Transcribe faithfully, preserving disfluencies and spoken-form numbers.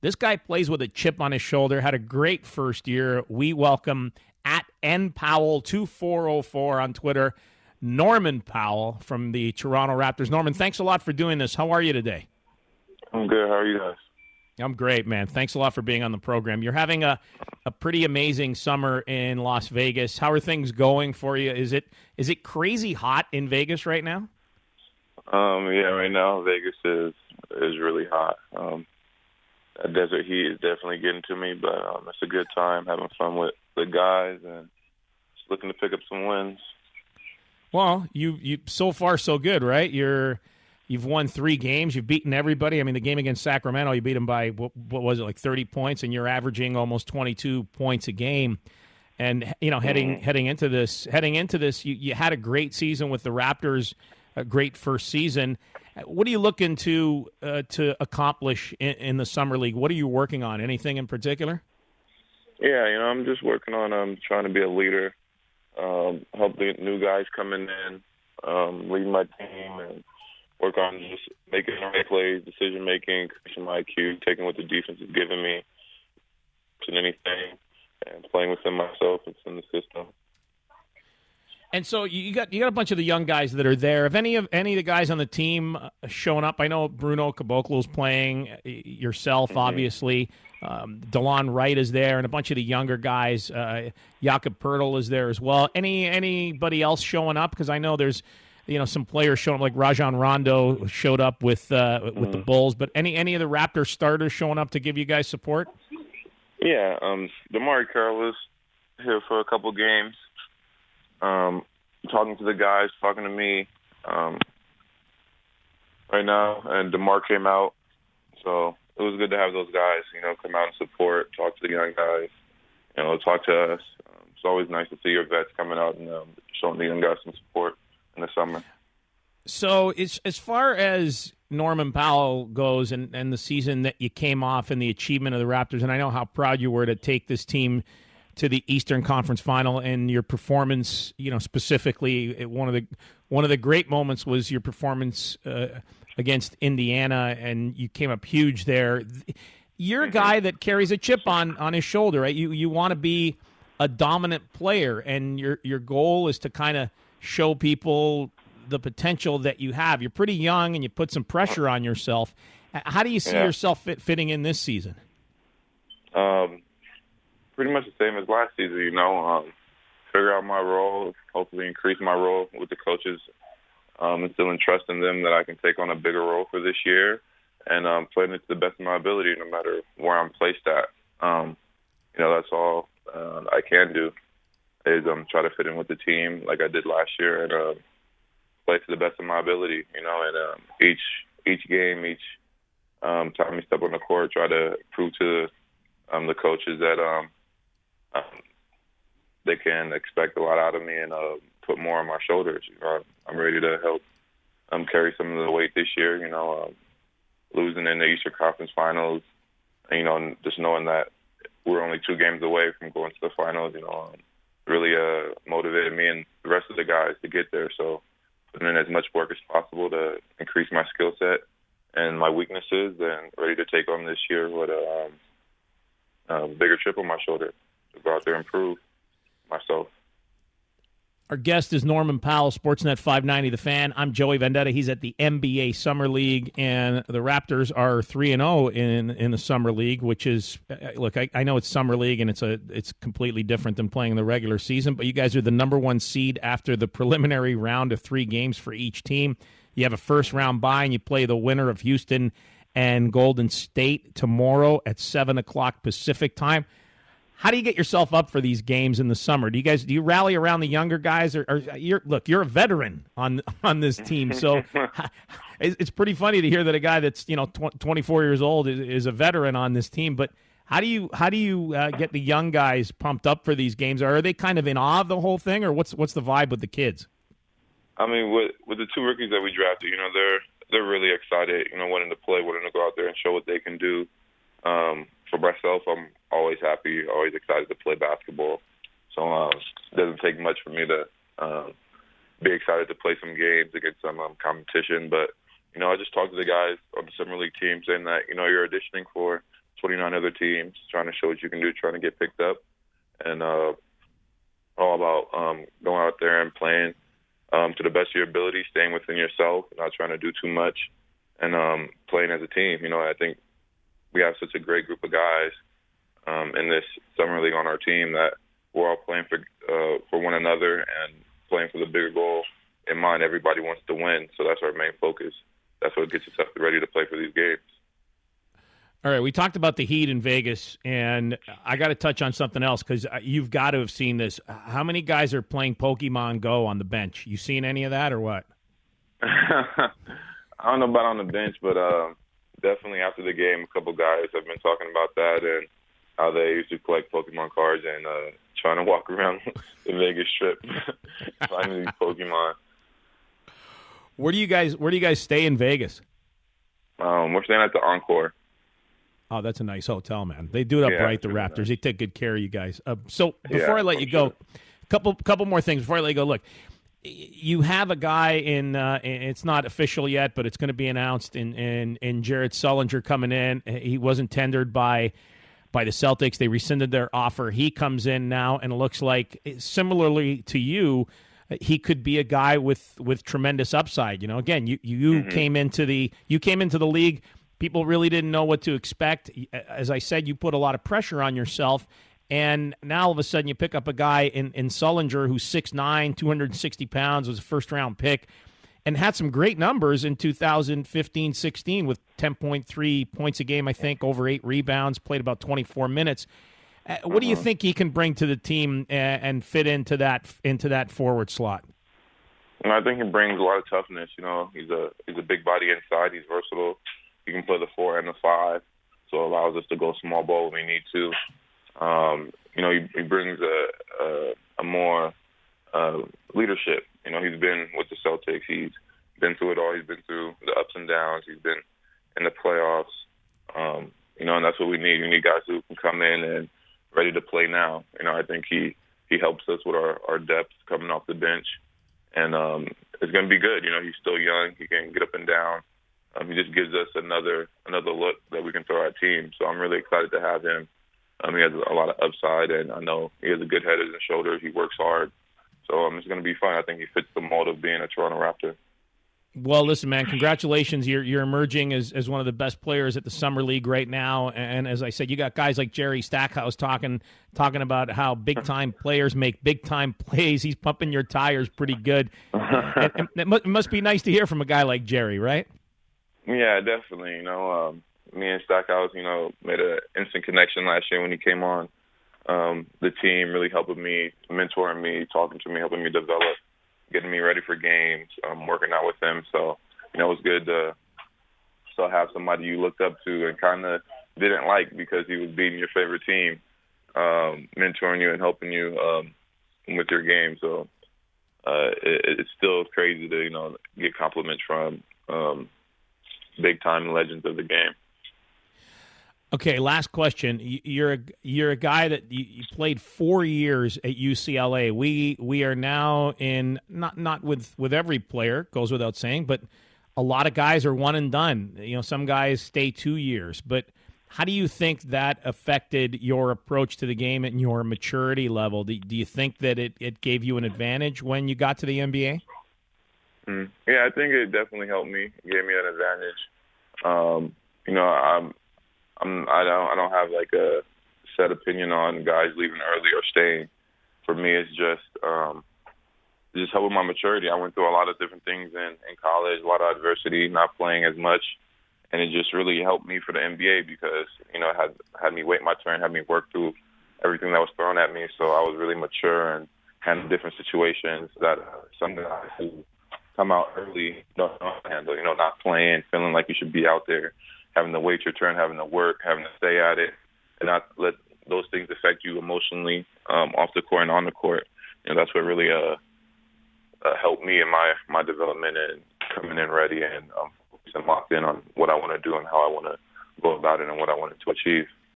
This guy plays with a chip on his shoulder, had a great first year. We welcome at N Powell two four oh four on Twitter, Norman Powell from the Toronto Raptors. Norman, thanks a lot for doing this. How are you today? I'm good. How are you guys? I'm great, man. Thanks a lot for being on the program. You're having a, a pretty amazing summer in Las Vegas. How are things going for you? Is it is it crazy hot in Vegas right now? Um, yeah, right now Vegas is is really hot. Um, that desert heat is definitely getting to me, but um, it's a good time having fun with the guys and just looking to pick up some wins. Well, you you so far so good, right? You're you've won three games. You've beaten everybody. I mean, the game against Sacramento, you beat them by what, what was it, like thirty points, and you're averaging almost twenty-two points a game. And you know, heading Mm-hmm. heading into this, heading into this, you, you had a great season with the Raptors, a great first season. What are you looking to uh, to accomplish in, in the summer league? What are you working on? Anything in particular? Yeah, you know, I'm just working on um, trying to be a leader, um, help the new guys coming in, um, lead my team, and work on just making the right plays, decision making, increasing my I Q, taking what the defense is giving me, and anything, and playing within myself and within the system. And so you got you got a bunch of the young guys that are there. Have any of any of the guys on the team uh, shown up? I know Bruno Caboclo's playing. Yourself, Mm-hmm. obviously. Um, DeLon Wright is there, and a bunch of the younger guys. Uh, Jakob Poeltl is there as well. Any anybody else showing up? Because I know there's you know some players showing up, like Rajon Rondo showed up with uh, with Mm-hmm. the Bulls. But any any of the Raptors starters showing up to give you guys support? Yeah, um, DeMarre Carroll was here for a couple games. Um, talking to the guys, talking to me um, right now, and DeMar came out, so it was good to have those guys, you know, come out and support, talk to the young guys, you know, talk to us. Um, it's always nice to see your vets coming out and um, showing the young guys some support in the summer. So it's, as far as Norman Powell goes and, and the season that you came off and the achievement of the Raptors, and I know how proud you were to take this team to the Eastern Conference Final, and your performance, you know, specifically it, one of the one of the great moments was your performance uh, against Indiana, and you came up huge there. You're a guy that carries a chip on, on his shoulder, right? You you want to be a dominant player, and your your goal is to kind of show people the potential that you have. You're pretty young, and you put some pressure on yourself. How do you see Yeah. yourself fit, fitting in this season? Um, pretty much the same as last season, you know, um, figure out my role, hopefully increase my role with the coaches, um, instilling trust in them that I can take on a bigger role for this year, and um, playing it to the best of my ability no matter where I'm placed at. Um, you know, that's all uh, I can do is um, try to fit in with the team like I did last year and uh, play to the best of my ability, you know, and um, each each game, each um, time we step on the court, try to prove to um, the coaches that um, um, they can expect a lot out of me and uh, put more on my shoulders. You know, I'm ready to help um, carry some of the weight this year, you know, um, losing in the Eastern Conference Finals, and, you know, and just knowing that we're only two games away from going to the finals, you know, um, really uh, motivated me and the rest of the guys to get there. So putting in as much work as possible to increase my skill set and my weaknesses, and ready to take on this year with a um, um, bigger chip on my shoulder to go out there and prove myself. Our guest is Norman Powell, Sportsnet five ninety The Fan. I'm Joey Vendetta. He's at the N B A Summer League, and the Raptors are three and oh in in the Summer League, which is, look, I, I know it's Summer League, and it's a it's completely different than playing the regular season, but you guys are the number one seed after the preliminary round of three games for each team. You have a first-round bye, and you play the winner of Houston and Golden State tomorrow at seven o'clock Pacific time. How do you get yourself up for these games in the summer? Do you guys do you rally around the younger guys, or, or you're look? You're a veteran on on this team, so it's, it's pretty funny to hear that a guy that's you know tw- twenty-four years old is, is a veteran on this team. But how do you how do you uh, get the young guys pumped up for these games? Or are they kind of in awe of the whole thing, or what's what's the vibe with the kids? I mean, with with the two rookies that we drafted, you know, they're they're really excited, you know, wanting to play, wanting to go out there and show what they can do. Um, for myself, I'm always happy, always excited to play basketball. So um, it doesn't take much for me to um, be excited to play some games against some um, competition. But, you know, I just talked to the guys on the Summer League team saying that, you know, you're auditioning for forty-nine other teams, trying to show what you can do, trying to get picked up, and uh, all about um, going out there and playing um, to the best of your ability, staying within yourself, not trying to do too much, and um, playing as a team. You know, I think we have such a great group of guys um, in this summer league on our team that we're all playing for uh, for one another and playing for the bigger goal in mind. Everybody wants to win, so that's our main focus. That's what gets us ready to play for these games. All right, we talked about the Heat in Vegas, and I got to touch on something else because you've got to have seen this. How many guys are playing Pokemon Go on the bench? You seen any of that or what? I don't know about on the bench, but uh, definitely after the game, a couple guys have been talking about that and how they used to collect Pokemon cards and uh, trying to walk around the Vegas Strip finding these Pokemon. Where do you guys Where do you guys stay in Vegas? Um, we're staying at the Encore. Oh, that's a nice hotel, man. They do it up Yeah, right, the really Raptors. nice. They take good care of you guys. Uh, so before Yeah, I let I'm you go, sure. couple couple more things before I let you go. Look, you have a guy in. Uh, it's not official yet, but it's going to be announced. In in in Jared Sullinger coming in. He wasn't tendered by by the Celtics. They rescinded their offer. He comes in now, and it looks like similarly to you, he could be a guy with with tremendous upside. You know, again, you you Mm-hmm. came into the you came into the league. People really didn't know what to expect. As I said, you put a lot of pressure on yourself, and now all of a sudden you pick up a guy in, in Sullinger who's six nine, two hundred sixty pounds, was a first-round pick, and had some great numbers in two thousand fifteen sixteen with ten point three points a game, I think, over eight rebounds, played about twenty-four minutes. Uh, what do you Uh-huh. think he can bring to the team uh, and fit into that into that forward slot? And I think he brings a lot of toughness. You know, he's a he's a big body inside. He's versatile. He can play the four and the five, so it allows us to go small ball when we need to. Um, you know, he, he brings a a, a more uh, leadership. You know, he's been with the Celtics. He's been through it all. He's been through the ups and downs. He's been in the playoffs. Um, you know, and that's what we need. We need guys who can come in and ready to play now. You know, I think he he helps us with our, our depth coming off the bench, and um, it's going to be good. You know, he's still young. He can get up and down. Um, he just gives us another another look that we can throw our team. So I'm really excited to have him. Um, he has a lot of upside, and I know he has a good head and shoulders. He works hard. So um, it's going to be fun. I think he fits the mold of being a Toronto Raptor. Well, listen, man, congratulations. You're you're emerging as, as one of the best players at the Summer League right now. And as I said, you got guys like Jerry Stackhouse talking talking about how big-time players make big-time plays. He's pumping your tires pretty good. and, and it, must, it must be nice to hear from a guy like Jerry, right? Yeah, definitely. You know, um, me and Stackhouse, you know, made an instant connection last year when he came on um, the team, really helping me, mentoring me, talking to me, helping me develop, getting me ready for games, um, working out with him. So, you know, it was good to still have somebody you looked up to and kind of didn't like because he was beating your favorite team, um, mentoring you and helping you um, with your game. So uh, it, it's still crazy to, you know, get compliments from um, big-time legends of the game. Okay, last question. You're a, you're a guy that you, you played four years at U C L A. We we are now in not not with, with every player, goes without saying, but a lot of guys are one and done. You know, some guys stay two years. But how do you think that affected your approach to the game and your maturity level? Do, do you think that it, it gave you an advantage when you got to the N B A? Mm. Yeah, I think it definitely helped me. It gave me an advantage. Um, you know, I'm. I'm, I don't. I don't have like a set opinion on guys leaving early or staying. For me, it's just um, just helping my maturity. I went through a lot of different things in, in college, a lot of adversity, not playing as much, and it just really helped me for the N B A because you know it had had me wait my turn, had me work through everything that was thrown at me. So I was really mature and handle different situations that uh, some guys who come out early don't know how to handle. You know, not playing, feeling like you should be out there, having to wait your turn, having to work, having to stay at it, and not let those things affect you emotionally um, off the court and on the court. You know, that's what really uh, uh, helped me in my, my development and coming in ready and um, focused and locked in on what I want to do and how I want to go about it and what I wanted to achieve.